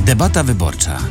Debata wyborcza.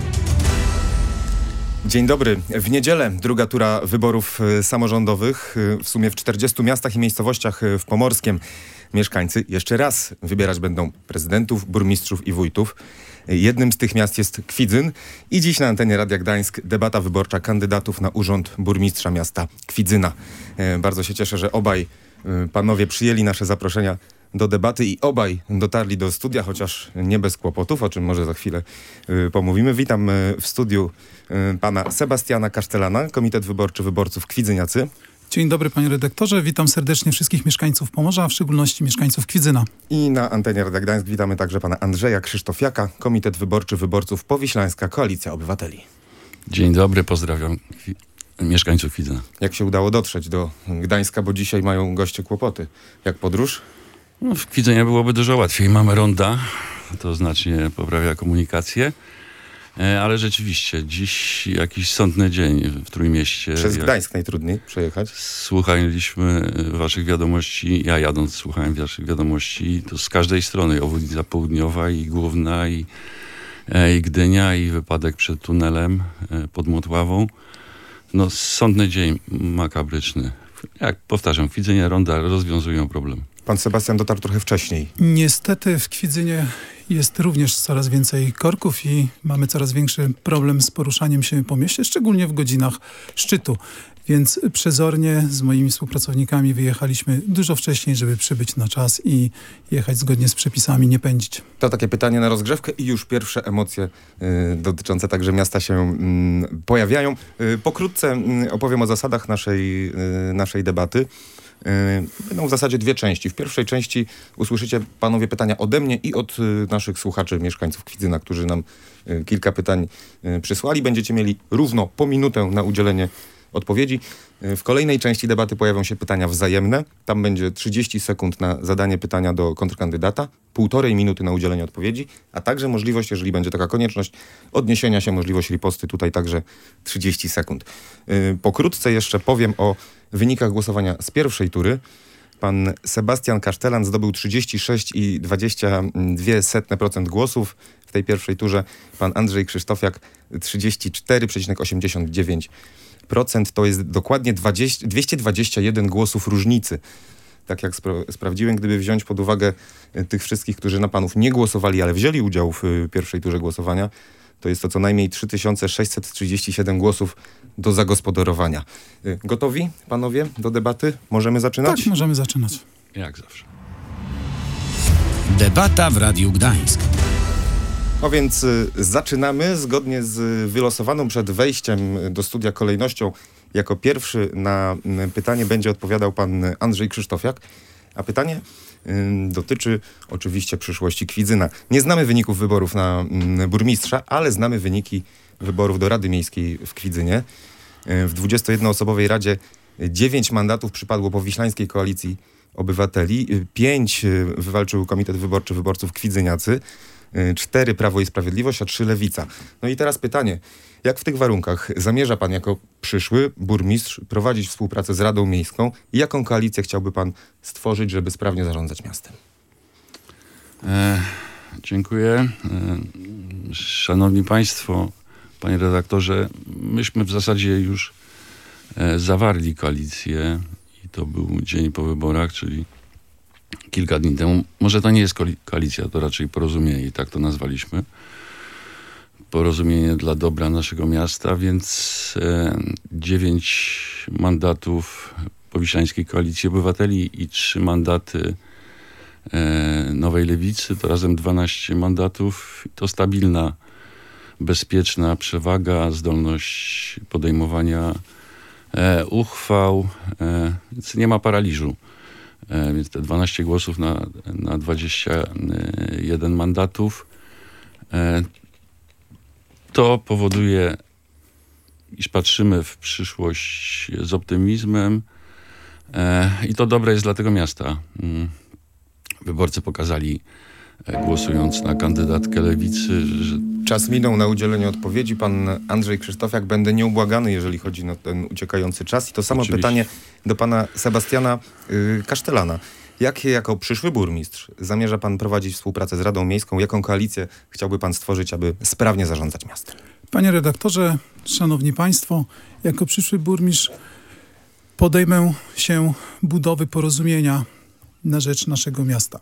Dzień dobry. W niedzielę druga tura wyborów samorządowych. W sumie w 40 miastach i miejscowościach w Pomorskiem mieszkańcy jeszcze raz wybierać będą prezydentów, burmistrzów i wójtów. Jednym z tych miast jest Kwidzyn i dziś na antenie Radia Gdańsk debata wyborcza kandydatów na urząd burmistrza miasta Kwidzyna. Bardzo się cieszę, że obaj panowie przyjęli nasze zaproszenia do debaty i obaj dotarli do studia, chociaż nie bez kłopotów, o czym może za chwilę pomówimy. Witam w studiu pana Sebastiana Kasztelana, Komitet Wyborczy Wyborców Kwidzyniacy. Dzień dobry, panie redaktorze. Witam serdecznie wszystkich mieszkańców Pomorza, a w szczególności mieszkańców Kwidzyna. I na antenie Radia Gdańsk witamy także pana Andrzeja Krzysztofiaka, Komitet Wyborczy Wyborców Powiślańska Koalicja Obywateli. Dzień dobry, pozdrawiam mieszkańców Kwidzyna. Jak się udało dotrzeć do Gdańska, bo dzisiaj mają goście kłopoty? Jak podróż? No, w Kwidzynie byłoby dużo łatwiej. Mamy ronda, to znacznie poprawia komunikację. Ale rzeczywiście, dziś jakiś sądny dzień w Trójmieście. Przez Gdańsk najtrudniej przejechać. Słuchaliśmy waszych wiadomości, ja jadąc słuchałem waszych wiadomości, to z każdej strony, obwodnica południowa i główna, i Gdynia, i wypadek przed tunelem pod Motławą. No, sądny dzień makabryczny. Jak powtarzam, Kwidzynie, ronda rozwiązują problem. Pan Sebastian dotarł trochę wcześniej. Niestety w Kwidzynie jest również coraz więcej korków i mamy coraz większy problem z poruszaniem się po mieście, szczególnie w godzinach szczytu. Więc przezornie z moimi współpracownikami wyjechaliśmy dużo wcześniej, żeby przybyć na czas i jechać zgodnie z przepisami, nie pędzić. To takie pytanie na rozgrzewkę i już pierwsze emocje dotyczące także miasta się pojawiają. Pokrótce opowiem o zasadach naszej debaty. Będą w zasadzie dwie części. W pierwszej części usłyszycie panowie pytania ode mnie i od naszych słuchaczy, mieszkańców Kwidzyna, którzy nam kilka pytań przysłali. Będziecie mieli równo po minutę na udzielenie odpowiedzi. W kolejnej części debaty pojawią się pytania wzajemne. Tam będzie 30 sekund na zadanie pytania do kontrkandydata, 1,5 minuty na udzielenie odpowiedzi, a także możliwość, jeżeli będzie taka konieczność, odniesienia się, możliwość riposty, tutaj także 30 sekund. Pokrótce jeszcze powiem o wynikach głosowania z pierwszej tury. Pan Sebastian Kasztelan zdobył 36,22% głosów w tej pierwszej turze. Pan Andrzej Krzysztofiak 34,89%. To jest dokładnie 221 głosów różnicy. Tak jak sprawdziłem, gdyby wziąć pod uwagę tych wszystkich, którzy na panów nie głosowali, ale wzięli udział w pierwszej turze głosowania, to jest to co najmniej 3637 głosów do zagospodarowania. Gotowi, panowie, do debaty? Możemy zaczynać? Tak, możemy zaczynać. Jak zawsze. Debata w Radiu Gdańsk. No więc zaczynamy zgodnie z wylosowaną przed wejściem do studia kolejnością. Jako pierwszy na pytanie będzie odpowiadał pan Andrzej Krzysztofiak, a pytanie dotyczy oczywiście przyszłości Kwidzyna. Nie znamy wyników wyborów na burmistrza, ale znamy wyniki wyborów do Rady Miejskiej w Kwidzynie. W 21-osobowej Radzie 9 mandatów przypadło Powiślańskiej Koalicji Obywateli, 5 wywalczył Komitet Wyborczy Wyborców Kwidzyniacy, 4 Prawo i Sprawiedliwość, a 3 Lewica. No i teraz pytanie, jak w tych warunkach zamierza pan jako przyszły burmistrz prowadzić współpracę z Radą Miejską i jaką koalicję chciałby pan stworzyć, żeby sprawnie zarządzać miastem? Dziękuję. Szanowni państwo, panie redaktorze, myśmy w zasadzie już zawarli koalicję i to był dzień po wyborach, czyli kilka dni temu. Może to nie jest koalicja, to raczej porozumienie i tak to nazwaliśmy. Porozumienie dla dobra naszego miasta, więc 9 mandatów Powiślańskiej Koalicji Obywateli i 3 mandaty Nowej Lewicy, to razem 12 mandatów. To stabilna, bezpieczna przewaga, zdolność podejmowania uchwał, więc nie ma paraliżu. Więc te 12 głosów na 21 mandatów to powoduje, iż patrzymy w przyszłość z optymizmem i to dobre jest dla tego miasta. Wyborcy pokazali, głosując na kandydatkę Lewicy, że... Czas minął na udzielenie odpowiedzi. Pan Andrzej Krzysztofiak, będę nieubłagany, jeżeli chodzi o ten uciekający czas. I to samo pytanie do pana Sebastiana Kasztelana. Jakie jako przyszły burmistrz zamierza pan prowadzić współpracę z Radą Miejską? Jaką koalicję chciałby pan stworzyć, aby sprawnie zarządzać miastem? Panie redaktorze, szanowni państwo, jako przyszły burmistrz podejmę się budowy porozumienia na rzecz naszego miasta.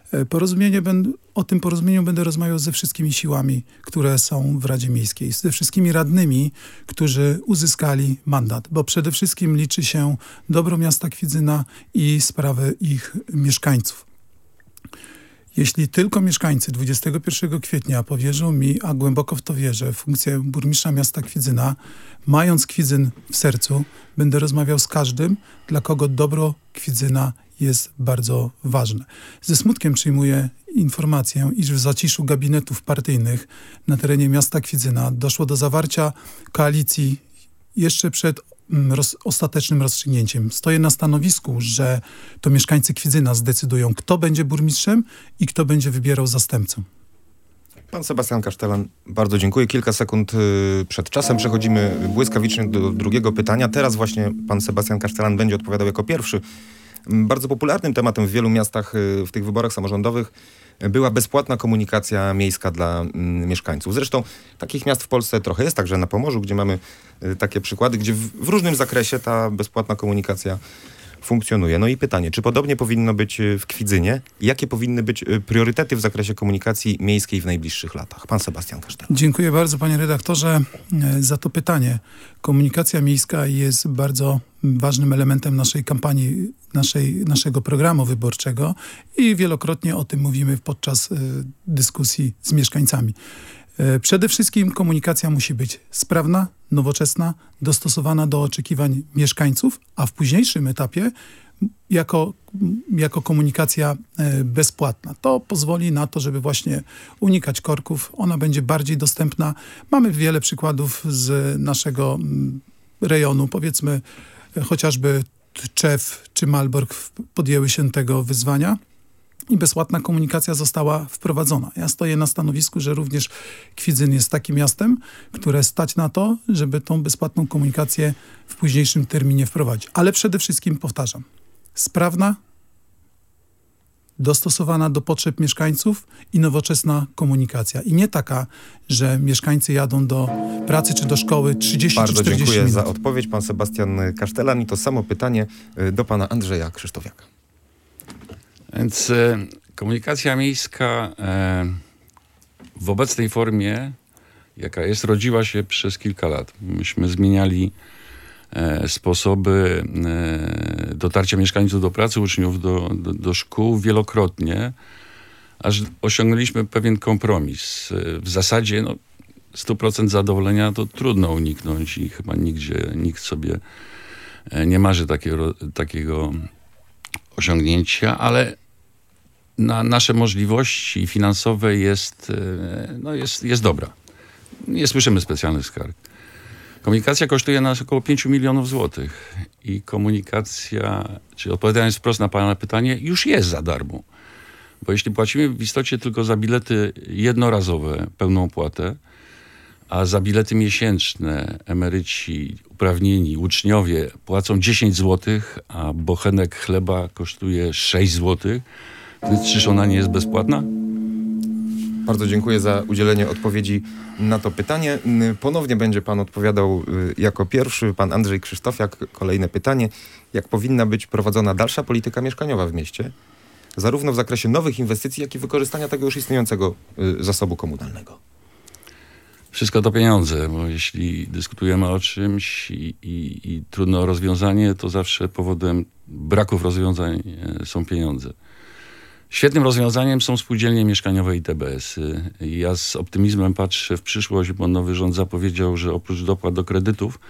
O tym porozumieniu będę rozmawiał ze wszystkimi siłami, które są w Radzie Miejskiej, ze wszystkimi radnymi, którzy uzyskali mandat, bo przede wszystkim liczy się dobro miasta Kwidzyna i sprawy ich mieszkańców. Jeśli tylko mieszkańcy 21 kwietnia powierzą mi, a głęboko w to wierzę, funkcję burmistrza miasta Kwidzyna, mając Kwidzyn w sercu, będę rozmawiał z każdym, dla kogo dobro Kwidzyna jest bardzo ważne. Ze smutkiem przyjmuję informację, iż w zaciszu gabinetów partyjnych na terenie miasta Kwidzyna doszło do zawarcia koalicji jeszcze przed ostatecznym rozstrzygnięciem. Stoję na stanowisku, że to mieszkańcy Kwidzyna zdecydują, kto będzie burmistrzem i kto będzie wybierał zastępcę. Pan Sebastian Kasztelan, bardzo dziękuję. Kilka sekund przed czasem przechodzimy błyskawicznie do drugiego pytania. Teraz właśnie pan Sebastian Kasztelan będzie odpowiadał jako pierwszy. Bardzo popularnym tematem w wielu miastach w tych wyborach samorządowych była bezpłatna komunikacja miejska dla mieszkańców. Zresztą takich miast w Polsce trochę jest, także na Pomorzu, gdzie mamy takie przykłady, gdzie w różnym zakresie ta bezpłatna komunikacja funkcjonuje. No i pytanie, czy podobnie powinno być w Kwidzynie? Jakie powinny być priorytety w zakresie komunikacji miejskiej w najbliższych latach? Pan Sebastian Kasztelan. Dziękuję bardzo, panie redaktorze, za to pytanie. Komunikacja miejska jest bardzo ważnym elementem naszej kampanii, naszego programu wyborczego i wielokrotnie o tym mówimy podczas dyskusji z mieszkańcami. Przede wszystkim komunikacja musi być sprawna, nowoczesna, dostosowana do oczekiwań mieszkańców, a w późniejszym etapie jako komunikacja bezpłatna. To pozwoli na to, żeby właśnie unikać korków. Ona będzie bardziej dostępna. Mamy wiele przykładów z naszego rejonu. Powiedzmy chociażby Tczew czy Malbork podjęły się tego wyzwania i bezpłatna komunikacja została wprowadzona. Ja stoję na stanowisku, że również Kwidzyn jest takim miastem, które stać na to, żeby tą bezpłatną komunikację w późniejszym terminie wprowadzić. Ale przede wszystkim, powtarzam, sprawna, dostosowana do potrzeb mieszkańców i nowoczesna komunikacja. I nie taka, że mieszkańcy jadą do pracy czy do szkoły 30 Bardzo czy 40 dziękuję minut. za odpowiedź, pan Sebastian Kasztelan. I to samo pytanie do pana Andrzeja Krzysztofiaka. Więc komunikacja miejska w obecnej formie, jaka jest, rodziła się przez kilka lat. Myśmy zmieniali sposoby dotarcia mieszkańców do pracy, uczniów do szkół wielokrotnie, aż osiągnęliśmy pewien kompromis. W zasadzie 100% zadowolenia to trudno uniknąć i chyba nikt sobie nie marzy takiego osiągnięcia, ale na nasze możliwości finansowe jest dobra. Nie słyszymy specjalnych skarg. Komunikacja kosztuje nas około 5 milionów złotych i komunikacja, czyli odpowiadając wprost na pana pytanie, już jest za darmo. Bo jeśli płacimy w istocie tylko za bilety jednorazowe, pełną opłatę, a za bilety miesięczne emeryci, uprawnieni, uczniowie płacą 10 zł, a bochenek chleba kosztuje 6 zł, więc czyż ona nie jest bezpłatna? Bardzo dziękuję za udzielenie odpowiedzi na to pytanie. Ponownie będzie pan odpowiadał jako pierwszy, pan Andrzej Krzysztofiak. Kolejne pytanie. Jak powinna być prowadzona dalsza polityka mieszkaniowa w mieście? Zarówno w zakresie nowych inwestycji, jak i wykorzystania tego już istniejącego zasobu komunalnego. Wszystko to pieniądze, bo jeśli dyskutujemy o czymś i trudno o rozwiązanie, to zawsze powodem braków rozwiązań są pieniądze. Świetnym rozwiązaniem są spółdzielnie mieszkaniowe i TBS-y. Ja z optymizmem patrzę w przyszłość, bo nowy rząd zapowiedział, że oprócz dopłat do kredytów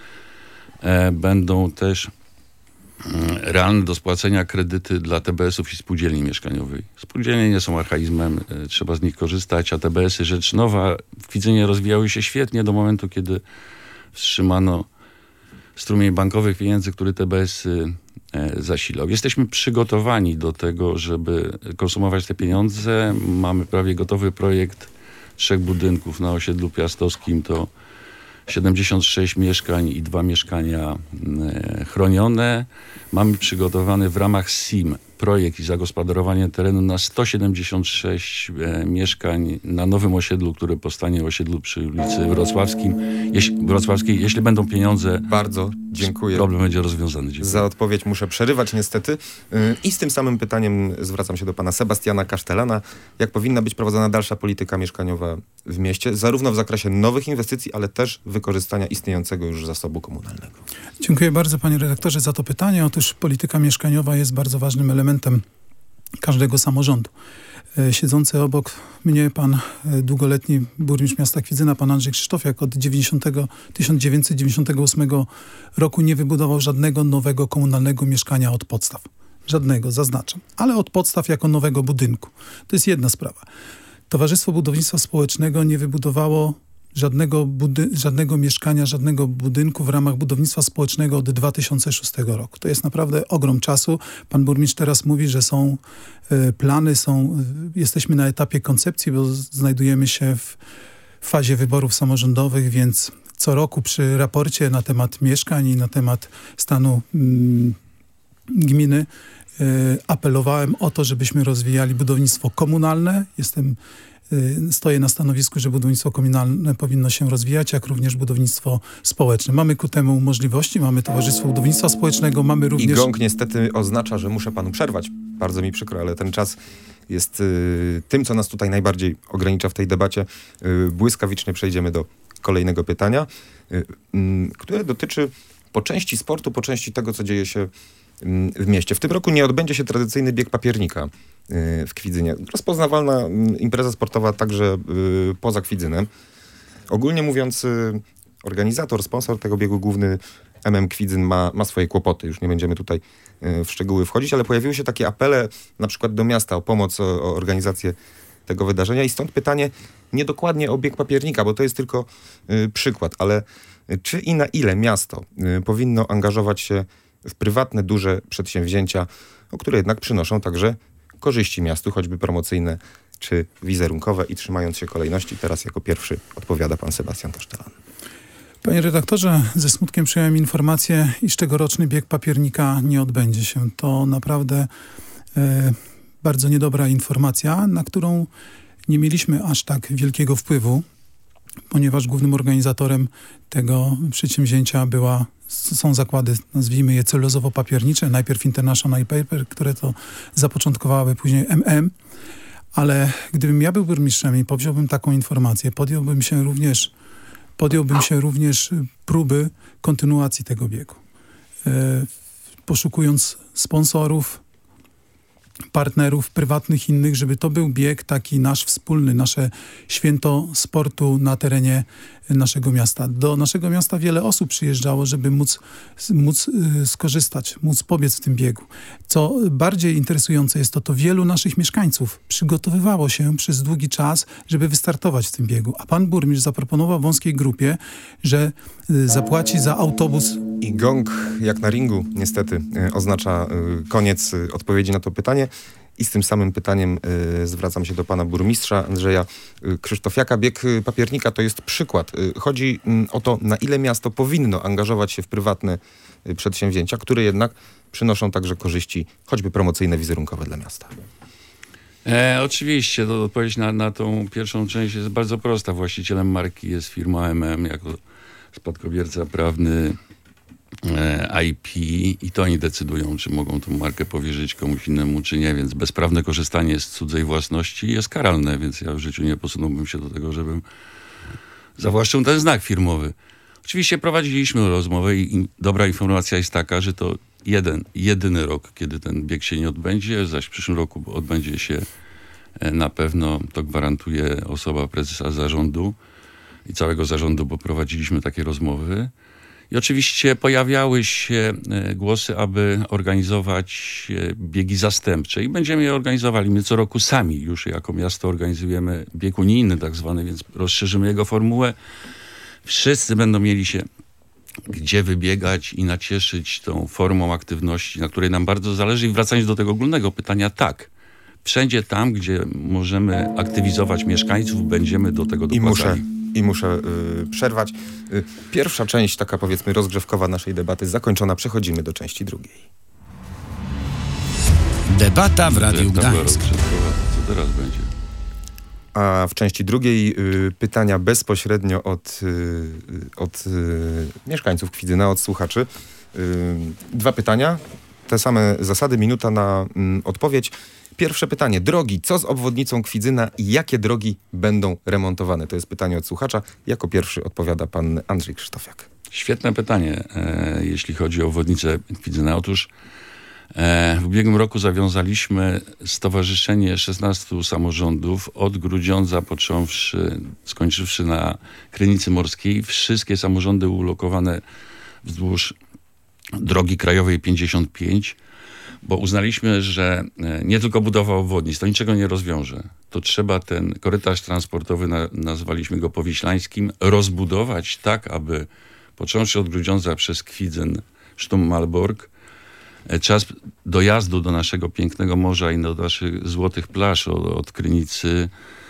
będą też realne do spłacenia kredyty dla TBS-ów i spółdzielni mieszkaniowej. Spółdzielnie nie są archaizmem, trzeba z nich korzystać, a TBS-y rzecz nowa. W Kwidzynie rozwijały się świetnie do momentu, kiedy wstrzymano strumień bankowych pieniędzy, który TBS-y zasilał. Jesteśmy przygotowani do tego, żeby konsumować te pieniądze. Mamy prawie gotowy projekt 3 budynków na osiedlu piastowskim. To 76 mieszkań i 2 mieszkania chronione. Mamy przygotowany w ramach SIM projekt i zagospodarowanie terenu na 176 mieszkań na nowym osiedlu, które powstanie osiedlu przy ulicy Wrocławskiej. Jeśli będą pieniądze, Bardzo dziękuję. problem będzie rozwiązany. Dziękuję. Za odpowiedź muszę przerywać niestety. I z tym samym pytaniem zwracam się do pana Sebastiana Kasztelana. Jak powinna być prowadzona dalsza polityka mieszkaniowa w mieście, zarówno w zakresie nowych inwestycji, ale też wykorzystania istniejącego już zasobu komunalnego? Dziękuję bardzo, panie redaktorze, za to pytanie. Otóż polityka mieszkaniowa jest bardzo ważnym elementem każdego samorządu. Siedzący obok mnie pan długoletni burmistrz miasta Kwidzyna, pan Andrzej Krzysztofiak, od 1998 roku nie wybudował żadnego nowego komunalnego mieszkania od podstaw. Żadnego, zaznaczam. Ale od podstaw jako nowego budynku. To jest jedna sprawa. Towarzystwo Budownictwa Społecznego nie wybudowało żadnego mieszkania, żadnego budynku w ramach budownictwa społecznego od 2006 roku. To jest naprawdę ogrom czasu. Pan burmistrz teraz mówi, że są plany, jesteśmy na etapie koncepcji, bo znajdujemy się w fazie wyborów samorządowych, więc co roku przy raporcie na temat mieszkań i na temat stanu gminy apelowałem o to, żebyśmy rozwijali budownictwo komunalne. Stoję na stanowisku, że budownictwo komunalne powinno się rozwijać, jak również budownictwo społeczne. Mamy ku temu możliwości, mamy Towarzystwo Budownictwa Społecznego, mamy również... I gong niestety oznacza, że muszę panu przerwać. Bardzo mi przykro, ale ten czas jest tym, co nas tutaj najbardziej ogranicza w tej debacie. Błyskawicznie przejdziemy do kolejnego pytania, które dotyczy po części sportu, po części tego, co dzieje się w mieście. W tym roku nie odbędzie się tradycyjny bieg papiernika w Kwidzynie. Rozpoznawalna impreza sportowa także poza Kwidzynem. Ogólnie mówiąc, organizator, sponsor tego biegu, główny MM Kwidzyn ma swoje kłopoty. Już nie będziemy tutaj w szczegóły wchodzić, ale pojawiły się takie apele na przykład do miasta o pomoc, o organizację tego wydarzenia i stąd pytanie nie dokładnie o bieg papiernika, bo to jest tylko przykład, ale czy i na ile miasto powinno angażować się w prywatne, duże przedsięwzięcia, które jednak przynoszą także korzyści miastu, choćby promocyjne czy wizerunkowe, i trzymając się kolejności, teraz jako pierwszy odpowiada pan Sebastian Kasztelan. Panie redaktorze, ze smutkiem przyjąłem informację, iż tegoroczny bieg papiernika nie odbędzie się. To naprawdę bardzo niedobra informacja, na którą nie mieliśmy aż tak wielkiego wpływu, ponieważ głównym organizatorem tego przedsięwzięcia są zakłady, nazwijmy je celulozowo-papiernicze, najpierw International Paper, które to zapoczątkowały, później MM, ale gdybym ja był burmistrzem i powziąłbym taką informację, podjąłbym się również próby kontynuacji tego biegu. Poszukując sponsorów, partnerów prywatnych, innych, żeby to był bieg taki nasz wspólny, nasze święto sportu na terenie naszego miasta. Do naszego miasta wiele osób przyjeżdżało, żeby móc skorzystać, móc pobiec w tym biegu. Co bardziej interesujące jest to wielu naszych mieszkańców przygotowywało się przez długi czas, żeby wystartować w tym biegu. A pan burmistrz zaproponował wąskiej grupie, że zapłaci za autobus. I gong, jak na ringu, niestety oznacza koniec odpowiedzi na to pytanie. I z tym samym pytaniem zwracam się do pana burmistrza Andrzeja Krzysztofiaka. Bieg papiernika to jest przykład. Chodzi o to, na ile miasto powinno angażować się w prywatne przedsięwzięcia, które jednak przynoszą także korzyści, choćby promocyjne, wizerunkowe dla miasta. Oczywiście, to odpowiedź na tą pierwszą część jest bardzo prosta. Właścicielem marki jest firma MM jako spadkobierca prawny IP i to oni decydują, czy mogą tą markę powierzyć komuś innemu, czy nie, więc bezprawne korzystanie z cudzej własności jest karalne, więc ja w życiu nie posunąłbym się do tego, żebym zawłaszczył ten znak firmowy. Oczywiście prowadziliśmy rozmowę i dobra informacja jest taka, że to jedyny rok, kiedy ten bieg się nie odbędzie, zaś w przyszłym roku odbędzie się na pewno, to gwarantuje osoba prezesa zarządu i całego zarządu, bo prowadziliśmy takie rozmowy. I oczywiście pojawiały się głosy, aby organizować biegi zastępcze i będziemy je organizowali. My co roku sami już jako miasto organizujemy bieg unijny tak zwany, więc rozszerzymy jego formułę. Wszyscy będą mieli się gdzie wybiegać i nacieszyć tą formą aktywności, na której nam bardzo zależy. I wracając do tego ogólnego pytania, tak. Wszędzie tam, gdzie możemy aktywizować mieszkańców, będziemy do tego dopłacali. I muszę przerwać. Pierwsza część, taka powiedzmy rozgrzewkowa naszej debaty zakończona. Przechodzimy do części drugiej. Debata w Radiu Jak tam była Gdańsk. rozgrzewkowa, to co teraz będzie? A w części drugiej pytania bezpośrednio od mieszkańców Kwidzyna, od słuchaczy. 2 pytania, te same zasady, minuta na odpowiedź. Pierwsze pytanie. Drogi, co z obwodnicą Kwidzyna i jakie drogi będą remontowane? To jest pytanie od słuchacza. Jako pierwszy odpowiada pan Andrzej Krzysztofiak. Świetne pytanie, jeśli chodzi o obwodnicę Kwidzyna. Otóż w ubiegłym roku zawiązaliśmy stowarzyszenie 16 samorządów, od Grudziądza skończywszy na Krynicy Morskiej. Wszystkie samorządy ulokowane wzdłuż drogi krajowej 55, bo uznaliśmy, że nie tylko budowa obwodnic, to niczego nie rozwiąże. To trzeba ten korytarz transportowy, nazwaliśmy go powiślańskim, rozbudować tak, aby począwszy od Grudziądza przez Kwidzyn, Sztum, Malbork, czas dojazdu do naszego pięknego morza i do naszych złotych plaż od Krynicy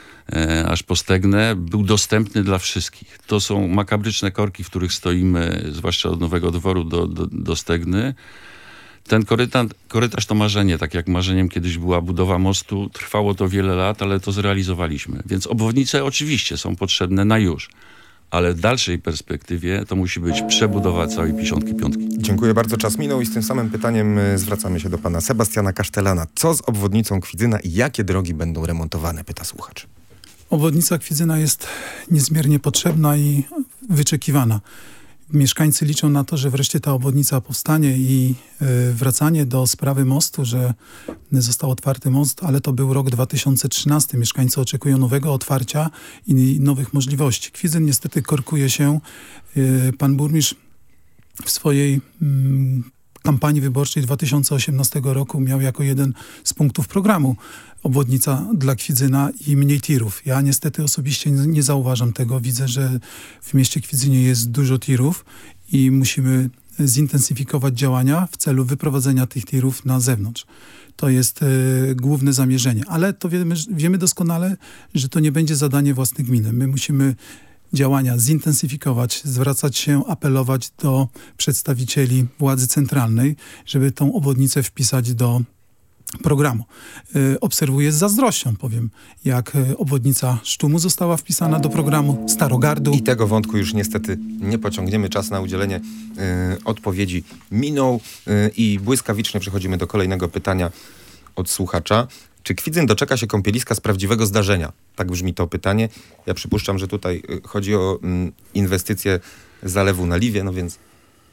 aż po Stegnę był dostępny dla wszystkich. To są makabryczne korki, w których stoimy, zwłaszcza od Nowego Dworu do Stegny. Ten korytarz to marzenie, tak jak marzeniem kiedyś była budowa mostu. Trwało to wiele lat, ale to zrealizowaliśmy. Więc obwodnice oczywiście są potrzebne na już. Ale w dalszej perspektywie to musi być przebudowa całej 55. Dziękuję bardzo, czas minął i z tym samym pytaniem zwracamy się do pana Sebastiana Kasztelana. Co z obwodnicą Kwidzyna i jakie drogi będą remontowane? Pyta słuchacz. Obwodnica Kwidzyna jest niezmiernie potrzebna i wyczekiwana. Mieszkańcy liczą na to, że wreszcie ta obwodnica powstanie i wracanie do sprawy mostu, że został otwarty most, ale to był rok 2013. Mieszkańcy oczekują nowego otwarcia i nowych możliwości. Kwidzyn niestety korkuje się. Pan burmistrz w swojej kampanii wyborczej 2018 roku miał jako jeden z punktów programu obwodnica dla Kwidzyna i mniej tirów. Ja niestety osobiście nie zauważam tego. Widzę, że w mieście Kwidzynie jest dużo tirów i musimy zintensyfikować działania w celu wyprowadzenia tych tirów na zewnątrz. To jest główne zamierzenie. Ale to wiemy doskonale, że to nie będzie zadanie własnej gminy. My musimy działania zintensyfikować, zwracać się, apelować do przedstawicieli władzy centralnej, żeby tą obwodnicę wpisać do programu. Obserwuję z zazdrością, powiem, jak obwodnica Sztumu została wpisana do programu, Starogardu. I tego wątku już niestety nie pociągniemy. Czas na udzielenie odpowiedzi minął i błyskawicznie przechodzimy do kolejnego pytania od słuchacza. Czy Kwidzyn doczeka się kąpieliska z prawdziwego zdarzenia? Tak brzmi to pytanie. Ja przypuszczam, że tutaj chodzi o inwestycję zalewu na Liwie, no więc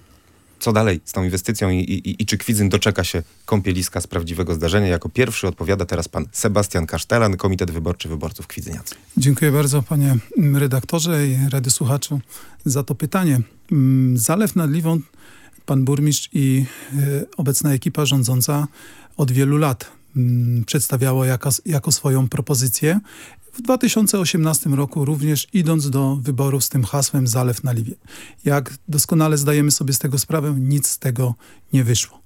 co dalej z tą inwestycją i czy Kwidzyn doczeka się kąpieliska z prawdziwego zdarzenia? Jako pierwszy odpowiada teraz pan Sebastian Kasztelan, Komitet Wyborczy Wyborców Kwidzyniacy. Dziękuję bardzo, panie redaktorze i radiosłuchaczu, za to pytanie. Zalew nad Liwą, pan burmistrz i obecna ekipa rządząca od wielu lat przedstawiało jako swoją propozycję. W 2018 roku również idąc do wyborów z tym hasłem Zalew na Liwie. Jak doskonale zdajemy sobie z tego sprawę, nic z tego nie wyszło.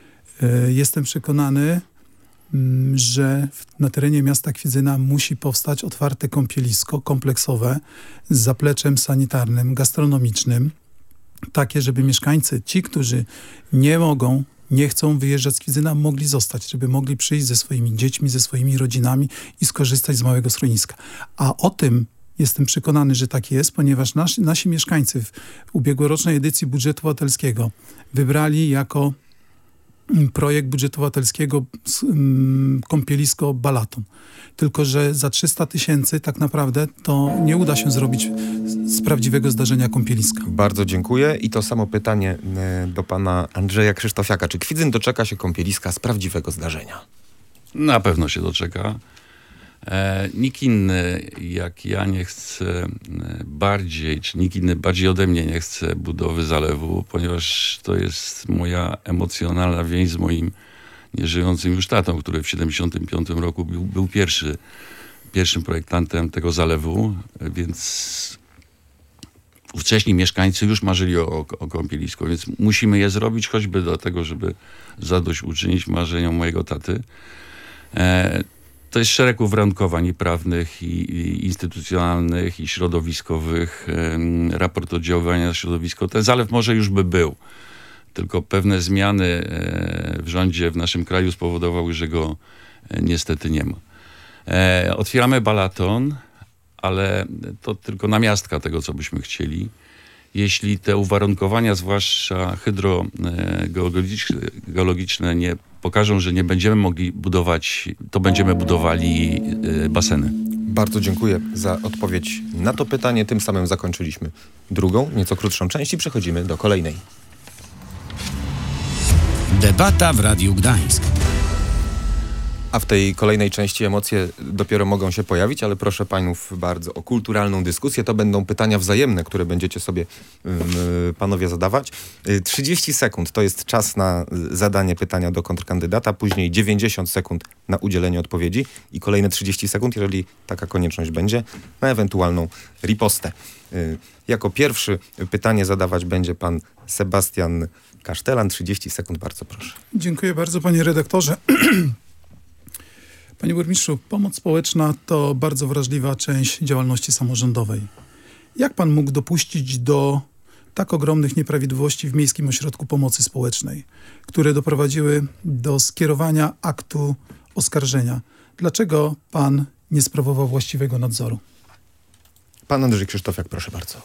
Jestem przekonany, że na terenie miasta Kwidzyna musi powstać otwarte kąpielisko kompleksowe z zapleczem sanitarnym, gastronomicznym, takie, żeby mieszkańcy, ci, którzy nie chcą wyjeżdżać z Kwidzyna, mogli zostać, żeby mogli przyjść ze swoimi dziećmi, ze swoimi rodzinami i skorzystać z małego schroniska. A o tym jestem przekonany, że tak jest, ponieważ nasi mieszkańcy w ubiegłorocznej edycji budżetu obywatelskiego wybrali jako projekt budżetu obywatelskiego kąpielisko Balaton. Tylko że za 300 000 tak naprawdę to nie uda się zrobić z prawdziwego zdarzenia kąpieliska. Bardzo dziękuję i to samo pytanie do pana Andrzeja Krzysztofiaka. Czy Kwidzyn doczeka się kąpieliska z prawdziwego zdarzenia? Na pewno się doczeka. Nikt inny jak ja nie chce nikt inny bardziej ode mnie nie chce budowy zalewu, ponieważ to jest moja emocjonalna więź z moim nieżyjącym już tatą, który w 1975 roku był pierwszym projektantem tego zalewu, więc ówcześni mieszkańcy już marzyli o kąpielisku, więc musimy je zrobić, choćby dlatego, żeby zadośćuczynić marzeniom mojego taty. To jest szereg uwarunkowań i prawnych, i instytucjonalnych, i środowiskowych. Raport oddziaływania na środowisko. Ten zalew może już by był. Tylko pewne zmiany w rządzie w naszym kraju spowodowały, że go niestety nie ma. Otwieramy balaton, ale to tylko namiastka tego, co byśmy chcieli. Jeśli te uwarunkowania, zwłaszcza hydrogeologiczne, nie pokażą, że nie będziemy mogli budować, to będziemy budowali baseny. Bardzo dziękuję za odpowiedź na to pytanie. Tym samym zakończyliśmy drugą, nieco krótszą część i przechodzimy do kolejnej. Debata w Radiu Gdańsk. A w tej kolejnej części emocje dopiero mogą się pojawić, ale proszę panów bardzo o kulturalną dyskusję. To będą pytania wzajemne, które będziecie sobie panowie zadawać. 30 sekund to jest czas na zadanie pytania do kontrkandydata, później 90 sekund na udzielenie odpowiedzi i kolejne 30 sekund, jeżeli taka konieczność będzie, na ewentualną ripostę. Jako pierwszy pytanie zadawać będzie pan Sebastian Kasztelan. 30 sekund, bardzo proszę. Dziękuję bardzo, panie redaktorze. Panie burmistrzu, pomoc społeczna to bardzo wrażliwa część działalności samorządowej. Jak pan mógł dopuścić do tak ogromnych nieprawidłowości w Miejskim Ośrodku Pomocy Społecznej, które doprowadziły do skierowania aktu oskarżenia? Dlaczego pan nie sprawował właściwego nadzoru? Pan Andrzej Krzysztofiak, proszę bardzo.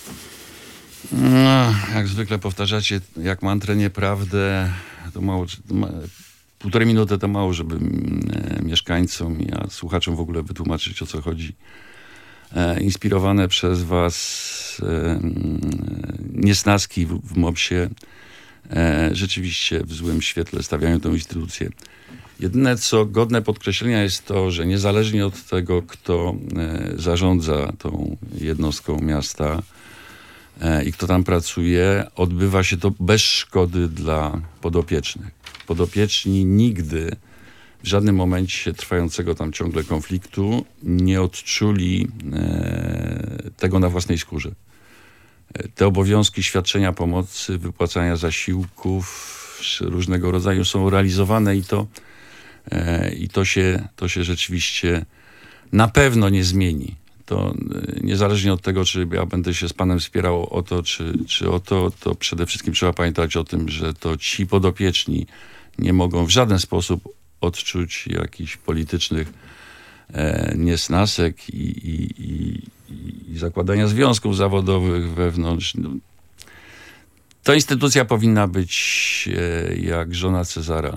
No, jak zwykle powtarzacie jak mantrę nieprawdę, to mało... Półtorej minuty to mało, żeby mieszkańcom, a słuchaczom w ogóle wytłumaczyć, o co chodzi. Inspirowane przez was niesnaski w MOPS-ie rzeczywiście w złym świetle stawiają tę instytucję. Jedyne, co godne podkreślenia, jest to, że niezależnie od tego, kto zarządza tą jednostką miasta i kto tam pracuje, odbywa się to bez szkody dla podopiecznych. Podopieczni nigdy w żadnym momencie trwającego tam ciągle konfliktu nie odczuli tego na własnej skórze. Te obowiązki świadczenia pomocy, wypłacania zasiłków różnego rodzaju są realizowane i to się rzeczywiście na pewno nie zmieni. To niezależnie od tego, czy ja będę się z panem wspierał o to, czy o to, to przede wszystkim trzeba pamiętać o tym, że to ci podopieczni nie mogą w żaden sposób odczuć jakichś politycznych niesnasek i zakładania związków zawodowych wewnątrz. To instytucja powinna być jak żona Cezara.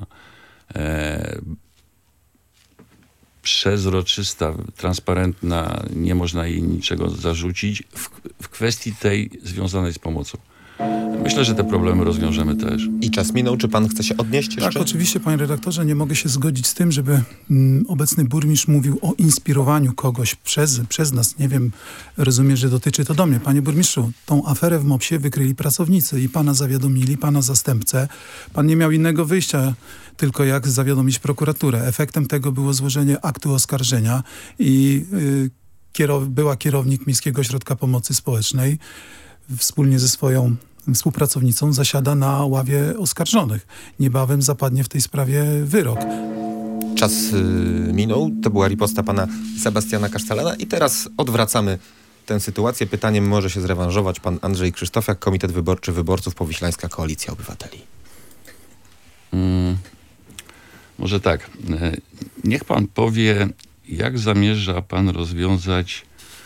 Przezroczysta, transparentna, nie można jej niczego zarzucić w kwestii tej związanej z pomocą. Myślę, że te problemy rozwiążemy też. I czas minął. Czy pan chce się odnieść jeszcze? Tak, oczywiście, panie redaktorze, nie mogę się zgodzić z tym, żeby obecny burmistrz mówił o inspirowaniu kogoś przez nas. Nie wiem, rozumiem, że dotyczy to do mnie. Panie burmistrzu, tą aferę w MOPS-ie wykryli pracownicy i pana zawiadomili, pana zastępcę. Pan nie miał innego wyjścia, tylko jak zawiadomić prokuraturę. Efektem tego było złożenie aktu oskarżenia i była kierownik Miejskiego Ośrodka Pomocy Społecznej wspólnie ze swoją współpracownicą zasiada na ławie oskarżonych. Niebawem zapadnie w tej sprawie wyrok. Czas minął. To była riposta pana Sebastiana Kasztelana i teraz odwracamy tę sytuację. Pytaniem może się zrewanżować pan Andrzej Krzysztofiak, Komitet Wyborczy Wyborców Powiślańska Koalicja Obywateli. Może tak. Niech pan powie, jak zamierza pan rozwiązać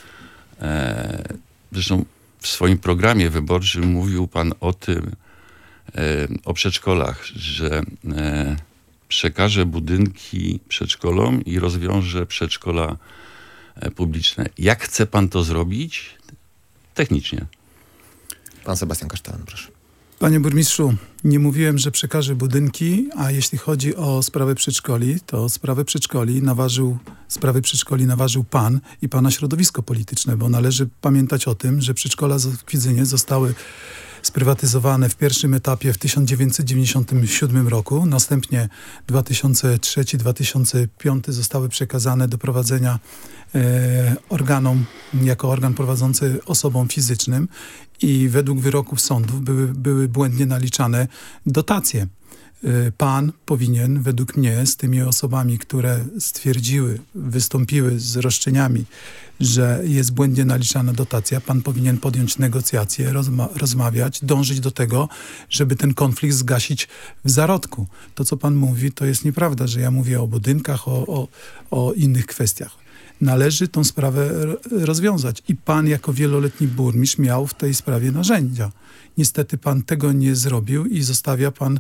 zresztą w swoim programie wyborczym mówił pan o tym, o przedszkolach, że przekaże budynki przedszkolom i rozwiąże przedszkola publiczne. Jak chce pan to zrobić? Technicznie. Pan Sebastian Kasztelan, proszę. Panie burmistrzu, nie mówiłem, że przekaże budynki, a jeśli chodzi o sprawę przedszkoli, to sprawy przedszkoli nawarzył pan i pana środowisko polityczne, bo należy pamiętać o tym, że przedszkola w Kwidzynie zostały sprywatyzowane w pierwszym etapie w 1997 roku, następnie 2003-2005 zostały przekazane do prowadzenia organom, jako organ prowadzący osobom fizycznym i według wyroków sądów były błędnie naliczane dotacje Pan powinien, według mnie, z tymi osobami, które stwierdziły, wystąpiły z roszczeniami, że jest błędnie naliczana dotacja, pan powinien podjąć negocjacje, rozmawiać, dążyć do tego, żeby ten konflikt zgasić w zarodku. To, co pan mówi, to jest nieprawda, że ja mówię o budynkach, o innych kwestiach. Należy tą sprawę rozwiązać i pan jako wieloletni burmistrz miał w tej sprawie narzędzia. Niestety pan tego nie zrobił i zostawia pan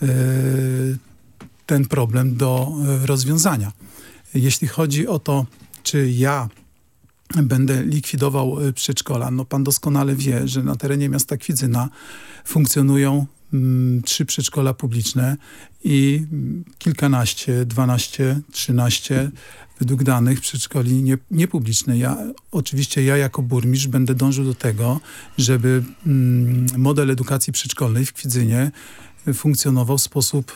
ten problem do rozwiązania. Jeśli chodzi o to, czy ja będę likwidował przedszkola, no pan doskonale wie, że na terenie miasta Kwidzyna funkcjonują 3 przedszkola publiczne i kilkanaście, 12, 13 według danych przedszkoli niepubliczne. Oczywiście ja jako burmistrz będę dążył do tego, żeby model edukacji przedszkolnej w Kwidzynie funkcjonował w sposób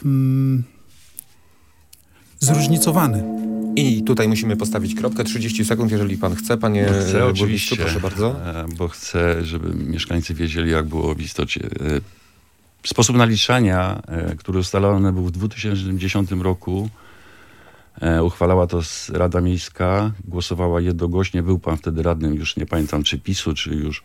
zróżnicowany. I tutaj musimy postawić kropkę. 30 sekund, jeżeli pan chce. Panie burmistrzu, proszę bardzo. Bo chcę, żeby mieszkańcy wiedzieli, jak było w istocie. Sposób naliczania, który ustalony był w 2010 roku, uchwalała to Rada Miejska, głosowała jednogłośnie. Był pan wtedy radnym, już nie pamiętam, czy PiS-u, czy już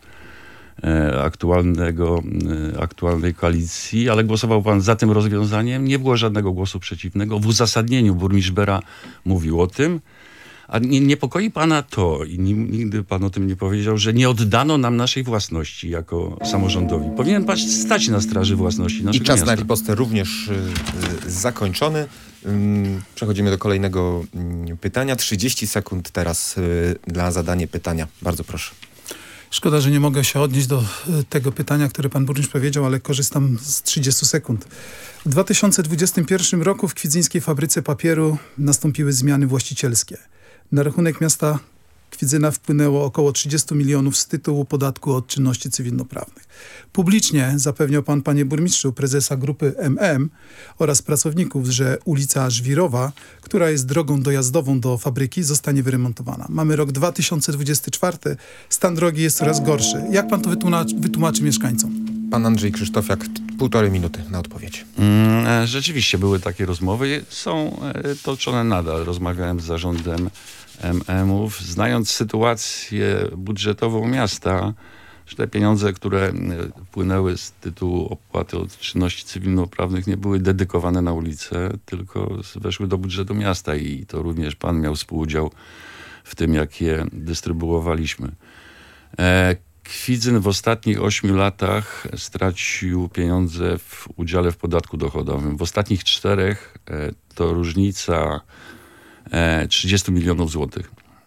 aktualnej koalicji, ale głosował pan za tym rozwiązaniem. Nie było żadnego głosu przeciwnego. W uzasadnieniu burmistrz Bera mówił o tym. A niepokoi pana to, i nigdy pan o tym nie powiedział, że nie oddano nam naszej własności jako samorządowi. Powinien pan stać na straży własności naszego miasta. I czas na ripostę również zakończony. Przechodzimy do kolejnego pytania. 30 sekund teraz dla zadania pytania. Bardzo proszę. Szkoda, że nie mogę się odnieść do tego pytania, które pan burmistrz powiedział, ale korzystam z 30 sekund. W 2021 roku w kwidzyńskiej fabryce papieru nastąpiły zmiany właścicielskie. Na rachunek miasta Kwidzyna wpłynęło około 30 milionów z tytułu podatku od czynności cywilnoprawnych. Publicznie zapewniał pan, panie burmistrzu, prezesa grupy MM oraz pracowników, że ulica Żwirowa, która jest drogą dojazdową do fabryki, zostanie wyremontowana. Mamy rok 2024, stan drogi jest coraz gorszy. Jak pan to wytłumaczy mieszkańcom? Pan Andrzej Krzysztofiak, 1,5 minuty na odpowiedź. Rzeczywiście były takie rozmowy, są toczone nadal. Rozmawiałem z zarządem MM-ów, znając sytuację budżetową miasta, że te pieniądze, które płynęły z tytułu opłaty od czynności cywilnoprawnych, nie były dedykowane na ulicę, tylko weszły do budżetu miasta i to również pan miał współudział w tym, jak je dystrybuowaliśmy. Kwidzyn w ostatnich 8 latach stracił pieniądze w udziale w podatku dochodowym. W ostatnich 4 to różnica 30 milionów złotych.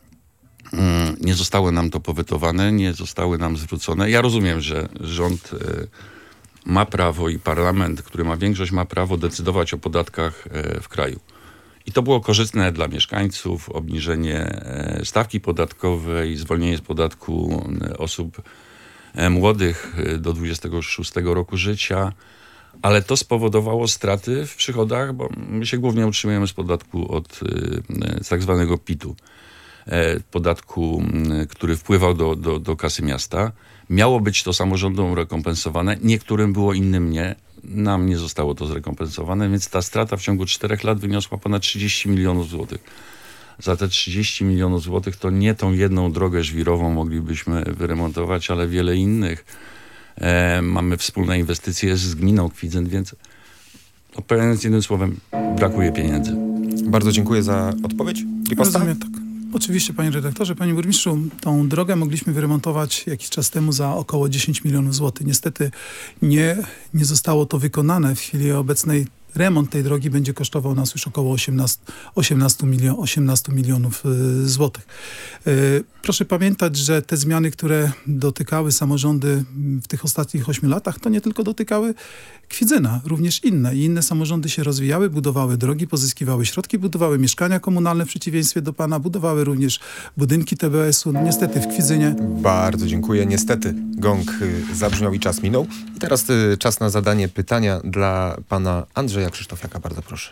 Nie zostało nam to powetowane, nie zostały nam zwrócone. Ja rozumiem, że rząd ma prawo i parlament, który ma większość, ma prawo decydować o podatkach w kraju. I to było korzystne dla mieszkańców, obniżenie stawki podatkowej, zwolnienie z podatku osób młodych do 26 roku życia, ale to spowodowało straty w przychodach, bo my się głównie utrzymujemy z podatku od tak zwanego PIT-u, podatku, który wpływał do kasy miasta. Miało być to samorządom rekompensowane, niektórym było, innym nie. Nam nie zostało to zrekompensowane, więc ta strata w ciągu 4 lat wyniosła ponad 30 milionów złotych. Za te 30 milionów złotych to nie tą jedną drogę żwirową moglibyśmy wyremontować, ale wiele innych. Mamy wspólne inwestycje z gminą Kwidzyn, więc odpowiadając jednym słowem, brakuje pieniędzy. Bardzo dziękuję za odpowiedź. Rozumiem, tak. Oczywiście, panie redaktorze, panie burmistrzu, tą drogę mogliśmy wyremontować jakiś czas temu za około 10 milionów złotych. Niestety nie zostało to wykonane. W chwili obecnej remont tej drogi będzie kosztował nas już około 18 milionów złotych. Proszę pamiętać, że te zmiany, które dotykały samorządy w tych ostatnich 8 latach, to nie tylko dotykały Kwidzyna, również inne. I inne samorządy się rozwijały, budowały drogi, pozyskiwały środki, budowały mieszkania komunalne w przeciwieństwie do pana, budowały również budynki TBS-u. Niestety w Kwidzynie. Bardzo dziękuję. Niestety gong zabrzmiał i czas minął. I teraz czas na zadanie pytania dla pana Andrzeja Krzysztofiaka. Bardzo proszę.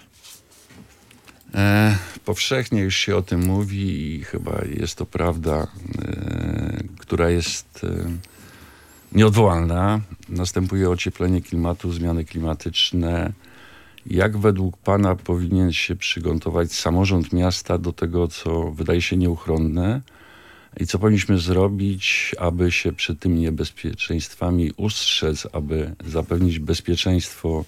Powszechnie już się o tym mówi i chyba jest to prawda, która jest nieodwołalna. Następuje ocieplenie klimatu, zmiany klimatyczne Jak według pana powinien się przygotować samorząd miasta do tego, co wydaje się nieuchronne i co powinniśmy zrobić, aby się przed tymi niebezpieczeństwami ustrzec, aby zapewnić bezpieczeństwo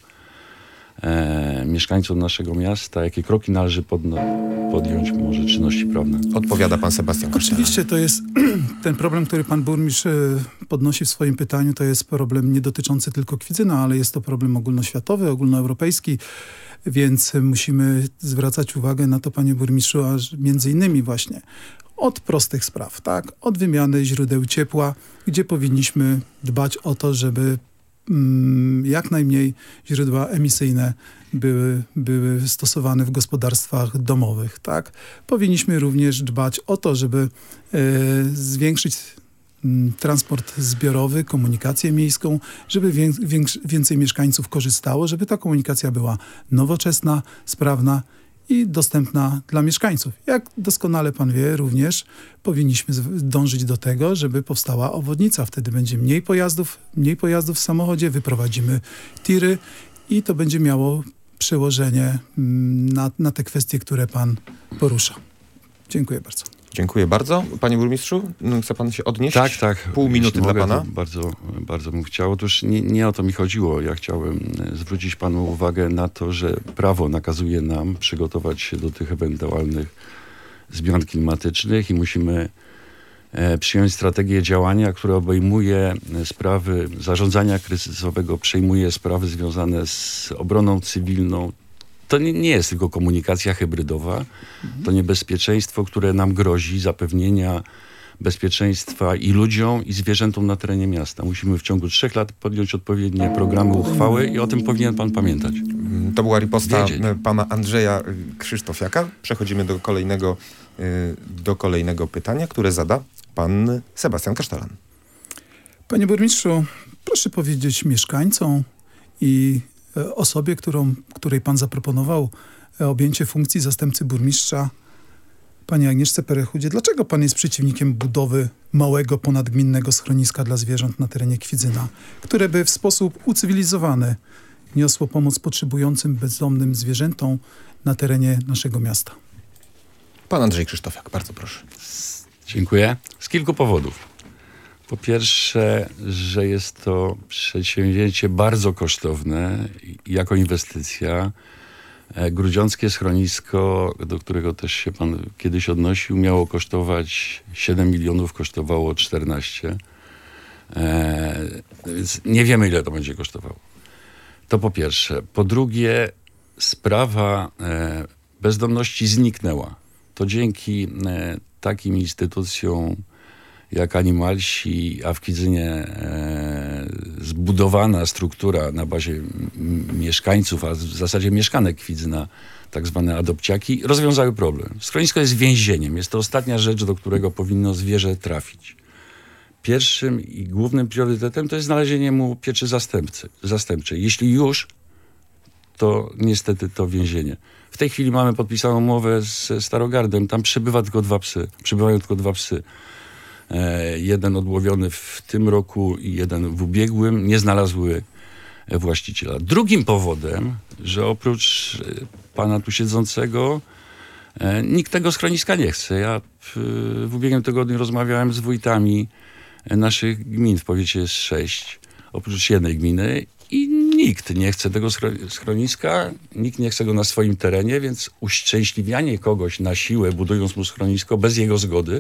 mieszkańców naszego miasta? Jakie kroki należy podjąć, może czynności prawne? Odpowiada pan Sebastian Kosztela. Oczywiście to jest ten problem, który pan burmistrz podnosi w swoim pytaniu, to jest problem nie dotyczący tylko Kwidzyna, ale jest to problem ogólnoświatowy, ogólnoeuropejski, więc musimy zwracać uwagę na to, panie burmistrzu, aż między innymi właśnie od prostych spraw, tak? Od wymiany źródeł ciepła, gdzie powinniśmy dbać o to, żeby jak najmniej źródła emisyjne były stosowane w gospodarstwach domowych, tak? Powinniśmy również dbać o to, żeby zwiększyć transport zbiorowy, komunikację miejską, żeby więcej mieszkańców korzystało, żeby ta komunikacja była nowoczesna, sprawna i dostępna dla mieszkańców. Jak doskonale pan wie, również powinniśmy dążyć do tego, żeby powstała obwodnica. Wtedy będzie mniej pojazdów w samochodzie, wyprowadzimy tiry i to będzie miało przełożenie na te kwestie, które pan porusza. Dziękuję bardzo. Dziękuję bardzo. Panie burmistrzu, chce pan się odnieść? Tak. Pół minuty dla pana. Bardzo bym chciał. Otóż nie o to mi chodziło. Ja chciałem zwrócić panu uwagę na to, że prawo nakazuje nam przygotować się do tych ewentualnych zmian klimatycznych i musimy przyjąć strategię działania, która obejmuje sprawy zarządzania kryzysowego, przejmuje sprawy związane z obroną cywilną. To nie jest tylko komunikacja hybrydowa, to niebezpieczeństwo, które nam grozi, zapewnienia bezpieczeństwa i ludziom, i zwierzętom na terenie miasta. Musimy w ciągu 3 lat podjąć odpowiednie programy, uchwały i o tym powinien pan pamiętać. To była riposta pana Andrzeja Krzysztofiaka. Przechodzimy do kolejnego pytania, które zada pan Sebastian Kasztelan. Panie burmistrzu, proszę powiedzieć mieszkańcom i osobie, której pan zaproponował objęcie funkcji zastępcy burmistrza, pani Agnieszce Perechudzie, dlaczego pan jest przeciwnikiem budowy małego, ponadgminnego schroniska dla zwierząt na terenie Kwidzyna, które by w sposób ucywilizowany niosło pomoc potrzebującym bezdomnym zwierzętom na terenie naszego miasta? Pan Andrzej Krzysztofiak, bardzo proszę. Dziękuję. Z kilku powodów. Po pierwsze, że jest to przedsięwzięcie bardzo kosztowne jako inwestycja. Grudziąckie schronisko, do którego też się pan kiedyś odnosił, miało kosztować 7 milionów, kosztowało 14. Więc nie wiemy, ile to będzie kosztowało. To po pierwsze. Po drugie, sprawa bezdomności zniknęła. To dzięki takim instytucjom jak Animalsi, a w Kwidzynie zbudowana struktura na bazie mieszkańców, a w zasadzie mieszkanek Kwidzyna, tak zwane adopciaki, rozwiązały problem. Schronisko jest więzieniem. Jest to ostatnia rzecz, do którego powinno zwierzę trafić. Pierwszym i głównym priorytetem to jest znalezienie mu pieczy zastępczej. Jeśli już, to niestety to więzienie. W tej chwili mamy podpisaną umowę z Starogardem. Tam przybywają tylko dwa psy. Jeden odłowiony w tym roku i jeden w ubiegłym, nie znalazły właściciela. Drugim powodem, że oprócz pana tu siedzącego nikt tego schroniska nie chce. Ja w ubiegłym tygodniu rozmawiałem z wójtami naszych gmin. W powiecie jest 6, oprócz jednej gminy, i nikt nie chce tego schroniska, nikt nie chce go na swoim terenie, więc uszczęśliwianie kogoś na siłę, budując mu schronisko bez jego zgody,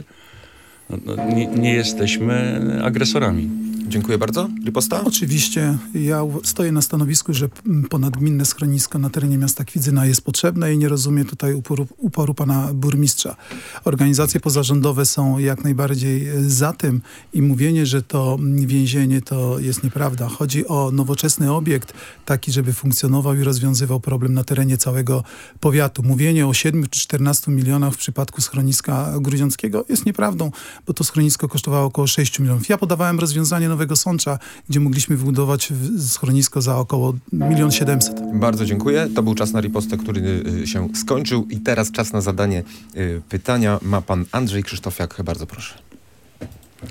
nie jesteśmy agresorami. Dziękuję bardzo. Riposta? Oczywiście. Ja stoję na stanowisku, że ponadgminne schronisko na terenie miasta Kwidzyna jest potrzebne i nie rozumiem tutaj uporu pana burmistrza. Organizacje pozarządowe są jak najbardziej za tym i mówienie, że to więzienie, to jest nieprawda. Chodzi o nowoczesny obiekt, taki, żeby funkcjonował i rozwiązywał problem na terenie całego powiatu. Mówienie o 7 czy 14 milionach w przypadku schroniska grudziąckiego jest nieprawdą, bo to schronisko kosztowało około 6 milionów. Ja podawałem rozwiązanie Nowego Sącza, gdzie mogliśmy wybudować schronisko za około 1 700 000. Bardzo dziękuję. To był czas na ripostę, który się skończył i teraz czas na zadanie pytania. Ma pan Andrzej Krzysztofiak. Bardzo proszę.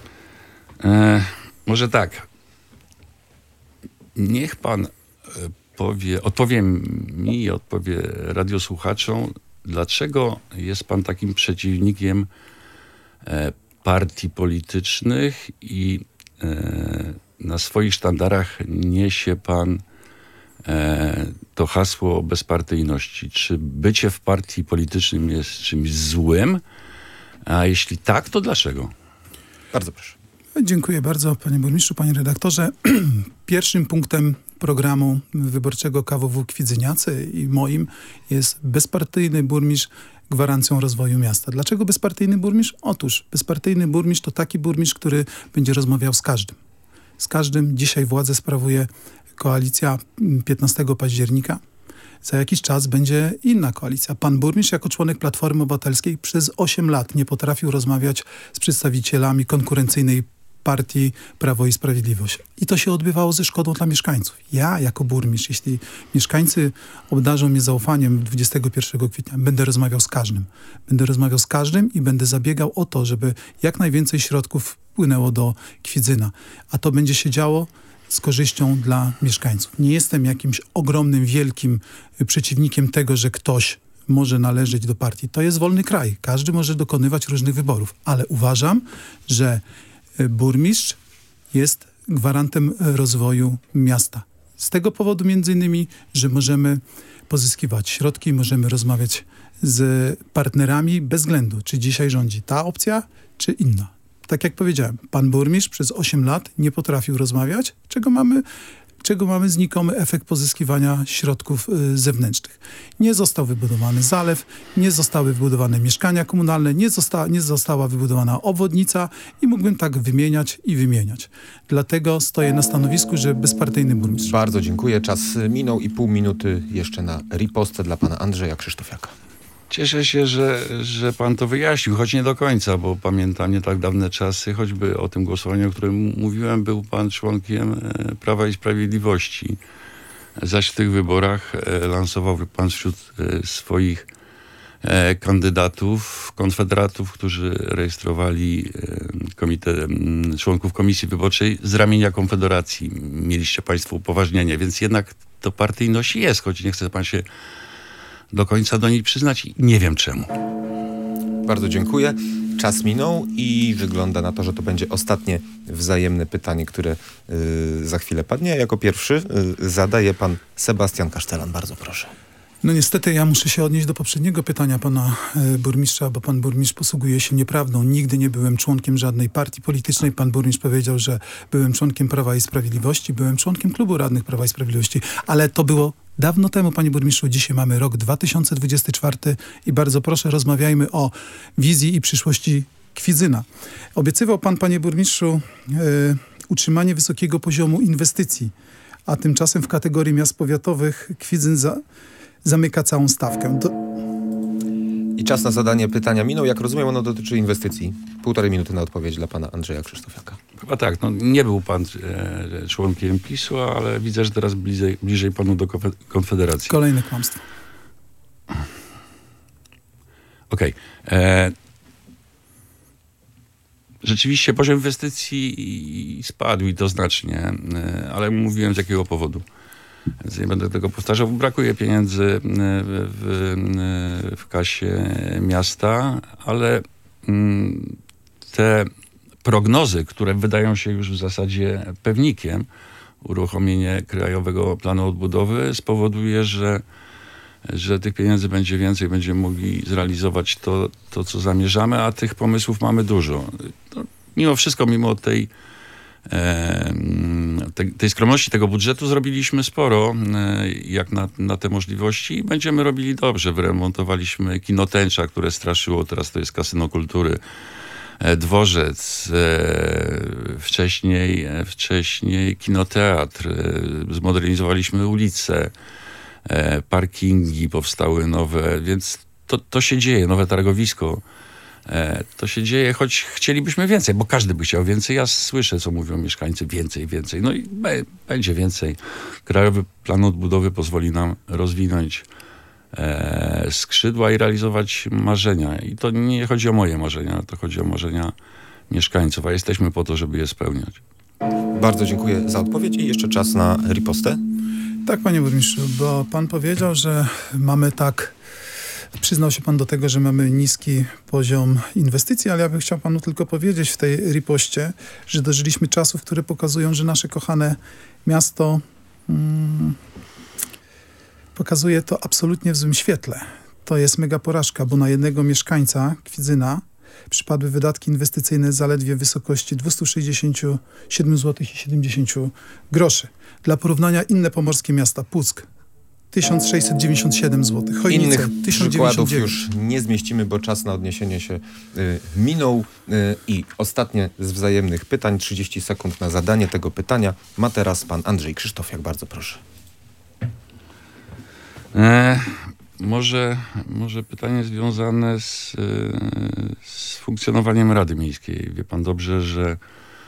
Może tak. Niech pan odpowie mi i odpowie radiosłuchaczom, dlaczego jest pan takim przeciwnikiem partii politycznych i na swoich sztandarach niesie pan to hasło bezpartyjności. Czy bycie w partii politycznym jest czymś złym? A jeśli tak, to dlaczego? Bardzo proszę. Dziękuję bardzo, panie burmistrzu, panie redaktorze. Pierwszym punktem programu wyborczego KWW Kwidzyniacy i moim jest bezpartyjny burmistrz gwarancją rozwoju miasta. Dlaczego bezpartyjny burmistrz? Otóż bezpartyjny burmistrz to taki burmistrz, który będzie rozmawiał z każdym. Z każdym. Dzisiaj władzę sprawuje koalicja 15 października. Za jakiś czas będzie inna koalicja. Pan burmistrz jako członek Platformy Obywatelskiej przez 8 lat nie potrafił rozmawiać z przedstawicielami konkurencyjnej partii Prawo i Sprawiedliwość. I to się odbywało ze szkodą dla mieszkańców. Ja jako burmistrz, jeśli mieszkańcy obdarzą mnie zaufaniem 21 kwietnia, będę rozmawiał z każdym. Będę rozmawiał z każdym i będę zabiegał o to, żeby jak najwięcej środków wpłynęło do Kwidzyna. A to będzie się działo z korzyścią dla mieszkańców. Nie jestem jakimś ogromnym, wielkim przeciwnikiem tego, że ktoś może należeć do partii. To jest wolny kraj. Każdy może dokonywać różnych wyborów. Ale uważam, że burmistrz jest gwarantem rozwoju miasta. Z tego powodu między innymi, że możemy pozyskiwać środki, możemy rozmawiać z partnerami bez względu, czy dzisiaj rządzi ta opcja, czy inna. Tak jak powiedziałem, pan burmistrz przez 8 lat nie potrafił rozmawiać, czego mamy znikomy efekt pozyskiwania środków zewnętrznych. Nie został wybudowany zalew, nie zostały wybudowane mieszkania komunalne, nie została wybudowana obwodnica i mógłbym tak wymieniać i wymieniać. Dlatego stoję na stanowisku, że bezpartyjny burmistrz. Bardzo dziękuję. Czas minął i pół minuty jeszcze na ripostę dla pana Andrzeja Krzysztofiaka. Cieszę się, że pan to wyjaśnił, choć nie do końca, bo pamiętam nie tak dawne czasy, choćby o tym głosowaniu, o którym mówiłem, był pan członkiem Prawa i Sprawiedliwości. Zaś w tych wyborach lansował pan wśród swoich kandydatów, konfederatów, którzy rejestrowali członków komisji wyborczej z ramienia Konfederacji. Mieliście państwo upoważnienie, więc jednak to partyjność jest, choć nie chce pan się do końca do niej przyznać i nie wiem czemu. Bardzo dziękuję. Czas minął i wygląda na to, że to będzie ostatnie wzajemne pytanie, które za chwilę padnie. Jako pierwszy zadaje pan Sebastian Kasztelan. Bardzo proszę. No niestety ja muszę się odnieść do poprzedniego pytania pana burmistrza, bo pan burmistrz posługuje się nieprawdą. Nigdy nie byłem członkiem żadnej partii politycznej. Pan burmistrz powiedział, że byłem członkiem Prawa i Sprawiedliwości, byłem członkiem klubu radnych Prawa i Sprawiedliwości, ale to było dawno temu, panie burmistrzu. Dzisiaj mamy rok 2024 i bardzo proszę, rozmawiajmy o wizji i przyszłości Kwidzyna. Obiecywał pan, panie burmistrzu, utrzymanie wysokiego poziomu inwestycji, a tymczasem w kategorii miast powiatowych Kwidzyn zamyka całą stawkę. I czas na zadanie pytania minął. Jak rozumiem, ono dotyczy inwestycji. 1,5 minuty na odpowiedź dla pana Andrzeja Krzysztofiaka. Chyba tak. No, nie był pan członkiem PiS-u, ale widzę, że teraz bliżej panu do Konfederacji. Kolejne kłamstwo. Okej. Rzeczywiście poziom inwestycji spadł i to znacznie, ale mówiłem z jakiego powodu. Więc nie będę tego powtarzał. Brakuje pieniędzy w kasie miasta, ale te prognozy, które wydają się już w zasadzie pewnikiem, uruchomienie Krajowego Planu Odbudowy spowoduje, że tych pieniędzy będzie więcej, będziemy mogli zrealizować to co zamierzamy, a tych pomysłów mamy dużo. Mimo wszystko, mimo tej skromności tego budżetu zrobiliśmy sporo, jak na te możliwości i będziemy robili dobrze. Wyremontowaliśmy kino Tęcza, które straszyło, teraz to jest kasyno kultury. Dworzec, wcześniej kinoteatr, zmodernizowaliśmy ulice, parkingi powstały nowe, więc to się dzieje, nowe targowisko. To się dzieje, choć chcielibyśmy więcej, bo każdy by chciał więcej. Ja słyszę, co mówią mieszkańcy, więcej. No i będzie więcej. Krajowy Plan Odbudowy pozwoli nam rozwinąć skrzydła i realizować marzenia. I to nie chodzi o moje marzenia, to chodzi o marzenia mieszkańców, a jesteśmy po to, żeby je spełniać. Bardzo dziękuję za odpowiedź i jeszcze czas na ripostę. Tak, panie burmistrzu, bo pan powiedział, że mamy przyznał się pan do tego, że mamy niski poziom inwestycji, ale ja bym chciał panu tylko powiedzieć w tej ripoście, że dożyliśmy czasów, które pokazują, że nasze kochane miasto pokazuje to absolutnie w złym świetle. To jest mega porażka, bo na jednego mieszkańca Kwidzyna przypadły wydatki inwestycyjne zaledwie w wysokości 267 zł i 70 groszy. Dla porównania inne pomorskie miasta, Puck 1697 zł, Chojnice Innych 1099. przykładów już nie zmieścimy, bo czas na odniesienie się minął. I ostatnie z wzajemnych pytań, 30 sekund na zadanie tego pytania ma teraz pan Andrzej Krzysztofiak, bardzo proszę. Może pytanie związane z funkcjonowaniem Rady Miejskiej. Wie pan dobrze, że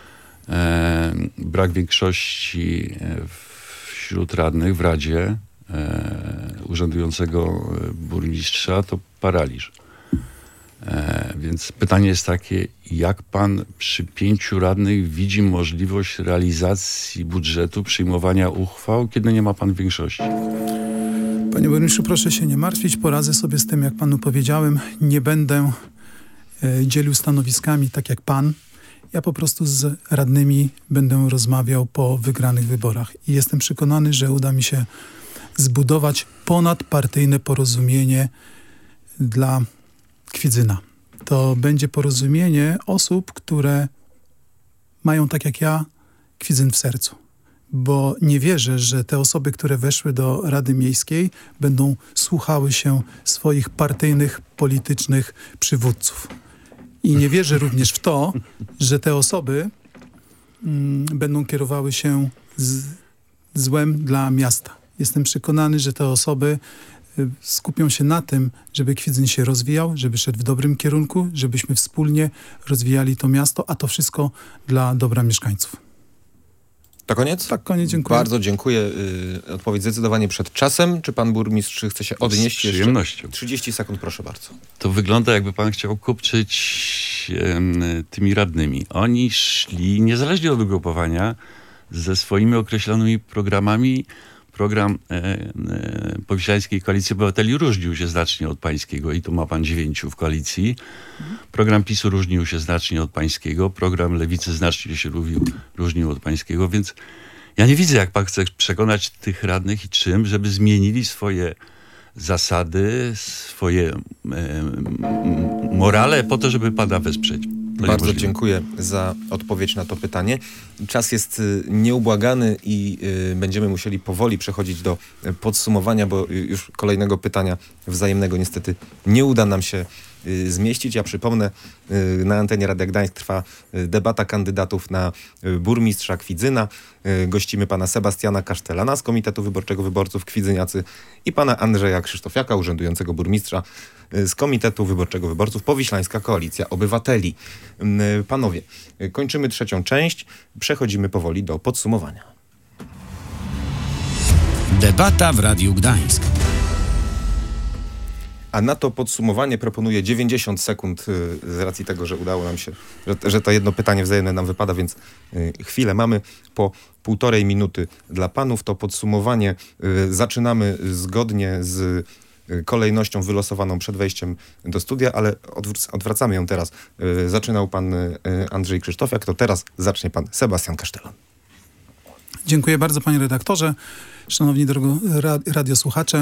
brak większości wśród radnych w Radzie urzędującego burmistrza to paraliż. Więc pytanie jest takie, jak pan przy 5 radnych widzi możliwość realizacji budżetu, przyjmowania uchwał, kiedy nie ma pan większości? Panie burmistrzu, proszę się nie martwić, poradzę sobie z tym, jak panu powiedziałem. Nie będę dzielił stanowiskami tak jak pan. Ja po prostu z radnymi będę rozmawiał po wygranych wyborach. I jestem przekonany, że uda mi się zbudować ponadpartyjne porozumienie dla Kwidzyna. To będzie porozumienie osób, które mają tak jak ja Kwidzyn w sercu. Bo nie wierzę, że te osoby, które weszły do Rady Miejskiej, będą słuchały się swoich partyjnych, politycznych przywódców. I nie wierzę również w to, że te osoby będą kierowały się złem dla miasta. Jestem przekonany, że te osoby skupią się na tym, żeby Kwidzyn się rozwijał, żeby szedł w dobrym kierunku, żebyśmy wspólnie rozwijali to miasto, a to wszystko dla dobra mieszkańców. To koniec? Tak, koniec, dziękuję. Bardzo dziękuję. Odpowiedź zdecydowanie przed czasem. Czy pan burmistrz chce się odnieść? Z przyjemnością. Jeszcze? 30 sekund, proszę bardzo. To wygląda, jakby pan chciał kupczyć tymi radnymi. Oni szli, niezależnie od ugrupowania, ze swoimi określonymi programami. Program Powiślańskiej Koalicji Obywateli różnił się znacznie od pańskiego i tu ma pan 9 w koalicji. Program PiS-u różnił się znacznie od pańskiego. Program Lewicy znacznie się różnił od pańskiego, więc ja nie widzę, jak pan chce przekonać tych radnych i czym, żeby zmienili swoje zasady, swoje morale po to, żeby pana wesprzeć. Bardzo dziękuję za odpowiedź na to pytanie. Czas jest nieubłagany i będziemy musieli powoli przechodzić do podsumowania, bo już kolejnego pytania wzajemnego niestety nie uda nam się zmieścić. Ja przypomnę, na antenie Radia Gdańsk trwa debata kandydatów na burmistrza Kwidzyna. Gościmy pana Sebastiana Kasztelana z Komitetu Wyborczego Wyborców Kwidzyniacy i pana Andrzeja Krzysztofiaka, urzędującego burmistrza z Komitetu Wyborczego Wyborców Powiślańska Koalicja Obywateli. Panowie, kończymy trzecią część. Przechodzimy powoli do podsumowania. Debata w Radiu Gdańsk. A na to podsumowanie proponuję 90 sekund z racji tego, że udało nam się, że to jedno pytanie wzajemne nam wypada, więc chwilę mamy. Po 1,5 minuty dla panów. To podsumowanie zaczynamy zgodnie z kolejnością wylosowaną przed wejściem do studia, ale odwracamy ją teraz. Zaczynał pan Andrzej Krzysztofiak, to teraz zacznie pan Sebastian Kasztelan. Dziękuję bardzo, panie redaktorze. Szanowni radiosłuchacze.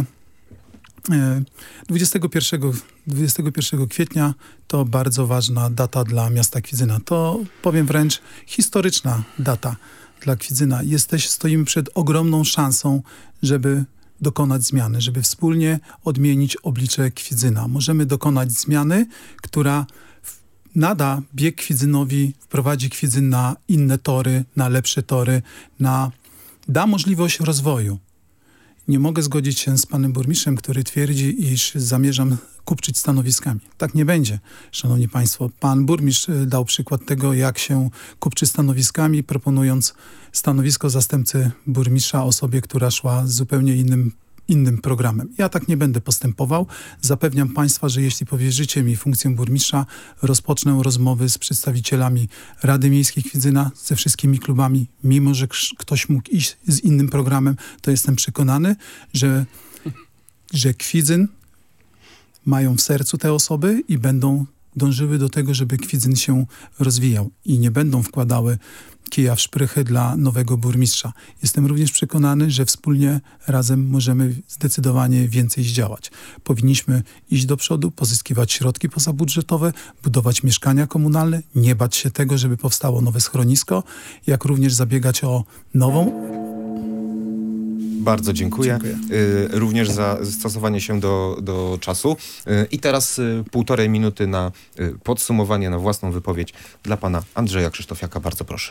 21 kwietnia to bardzo ważna data dla miasta Kwidzyna. To, powiem wręcz, historyczna data dla Kwidzyna. Stoimy przed ogromną szansą, żeby dokonać zmiany, żeby wspólnie odmienić oblicze Kwidzyna. Możemy dokonać zmiany, która nada bieg Kwidzynowi, wprowadzi Kwidzyn na inne tory, na lepsze tory, da możliwość rozwoju. Nie mogę zgodzić się z panem burmistrzem, który twierdzi, iż zamierzam kupczyć stanowiskami. Tak nie będzie, szanowni państwo. Pan burmistrz dał przykład tego, jak się kupczy stanowiskami, proponując stanowisko zastępcy burmistrza osobie, która szła z zupełnie innym innym programem. Ja tak nie będę postępował. Zapewniam Państwa, że jeśli powierzycie mi funkcję burmistrza, rozpocznę rozmowy z przedstawicielami Rady Miejskiej Kwidzyna, ze wszystkimi klubami. Mimo że ktoś mógł iść z innym programem, to jestem przekonany, że Kwidzyn mają w sercu te osoby i będą dążyły do tego, żeby Kwidzyn się rozwijał i nie będą wkładały kija w szprychy dla nowego burmistrza. Jestem również przekonany, że wspólnie razem możemy zdecydowanie więcej zdziałać. Powinniśmy iść do przodu, pozyskiwać środki pozabudżetowe, budować mieszkania komunalne, nie bać się tego, żeby powstało nowe schronisko, jak również zabiegać o nową. Bardzo dziękuję. Również za stosowanie się do czasu. I teraz 1,5 minuty na podsumowanie, na własną wypowiedź dla pana Andrzeja Krzysztofiaka. Bardzo proszę.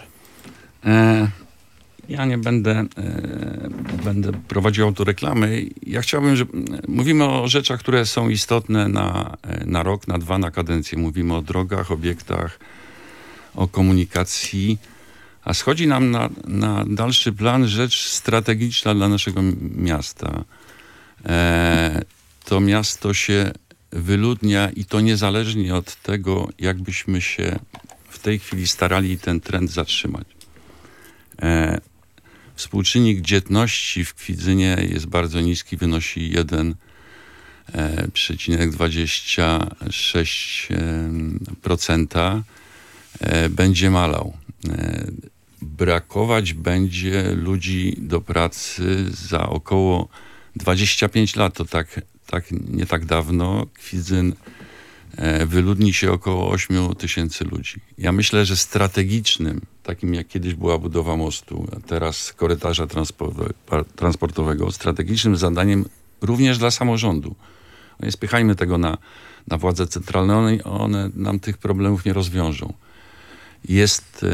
Ja nie będę prowadził autoreklamy. Ja chciałbym, że mówimy o rzeczach, które są istotne na rok, na 2, na kadencję. Mówimy o drogach, obiektach, o komunikacji. A schodzi nam na dalszy plan rzecz strategiczna dla naszego miasta. To miasto się wyludnia i to niezależnie od tego, jakbyśmy się w tej chwili starali ten trend zatrzymać. Współczynnik dzietności w Kwidzynie jest bardzo niski, wynosi 1,26%. Będzie malał. Brakować będzie ludzi do pracy za około 25 lat. To nie tak dawno Kwidzyn wyludni się około 8 tysięcy ludzi. Ja myślę, że strategicznym, takim jak kiedyś była budowa mostu, a teraz korytarza transportowego, strategicznym zadaniem również dla samorządu. Nie spychajmy tego na władze centralne, one nam tych problemów nie rozwiążą. Jest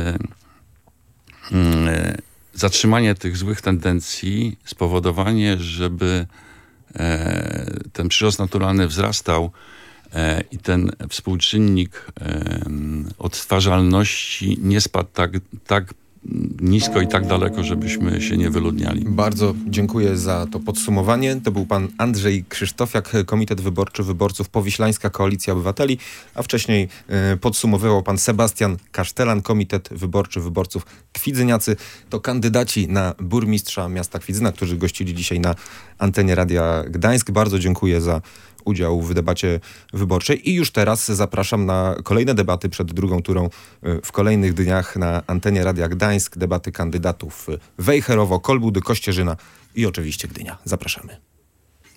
zatrzymanie tych złych tendencji, spowodowanie, żeby ten przyrost naturalny wzrastał i ten współczynnik odtwarzalności nie spadł tak nisko i tak daleko, żebyśmy się nie wyludniali. Bardzo dziękuję za to podsumowanie. To był pan Andrzej Krzysztofiak, Komitet Wyborczy Wyborców Powiślańska Koalicja Obywateli, a wcześniej podsumowywał pan Sebastian Kasztelan, Komitet Wyborczy Wyborców Kwidzyniacy. To kandydaci na burmistrza miasta Kwidzyna, którzy gościli dzisiaj na antenie Radia Gdańsk. Bardzo dziękuję za udział w debacie wyborczej i już teraz zapraszam na kolejne debaty przed drugą turą w kolejnych dniach na antenie Radia Gdańsk. Debaty kandydatów Wejherowo, Kolbudy, Kościerzyna i oczywiście Gdynia. Zapraszamy.